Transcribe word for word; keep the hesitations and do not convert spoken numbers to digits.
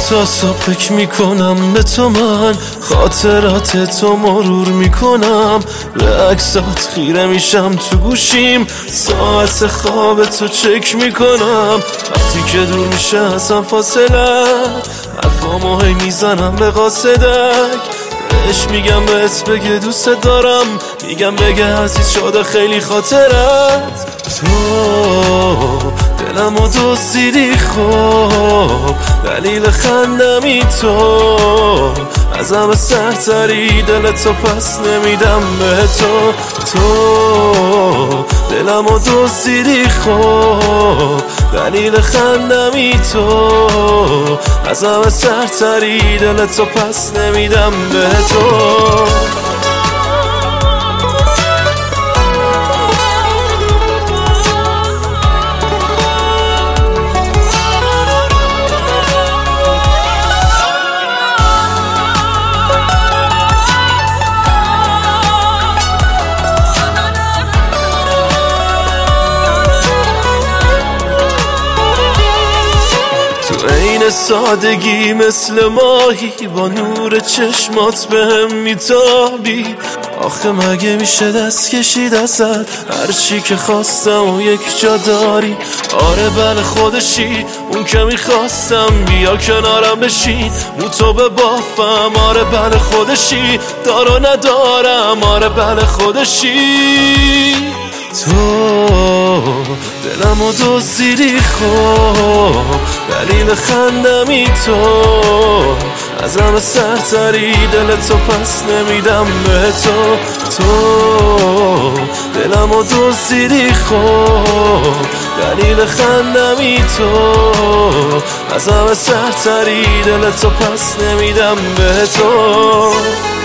تا صبح فکر میکنم به تو، من خاطرات تو مرور میکنم، به عکسات خیره میشم تو گوشیم، ساعت خواب تو چک میکنم. وقتی که دور میشه ازم فاصله، حرفامو هی میزنم به قاصدک، بهش میگم بهت بگه دوست دارم، میگم بگه عزیز شده خیلی خاطرت. تو دلمو دزدیدی خب، دلیل خندمی تو، از همه سرتری دلتو پس نمیدم به تو. تو دلمو دزدیدی خب، دلیل خندمی تو، از همه سرتری دلتو پس نمیدم به تو. این سادگی مثل ماهی با نور چشمات بهم میتابی، آخه مگه میشه دست کشید ازت، هرچی که خواستم و یک جا داری. آره بله خودشی اون که میخواستم، بیا کنارم بشین مو تو به بافم. آره بله خودشی دارو ندارم، آره بله خودشی. تو دلمو دزدیدی خب، دلیل خندمی تو، از همه سرتری دلتو پس نمیدم به تو. تو دلمو دزدیدی خب، دلیل خندمی تو، از همه سرتری دلتو پس نمیدم به تو.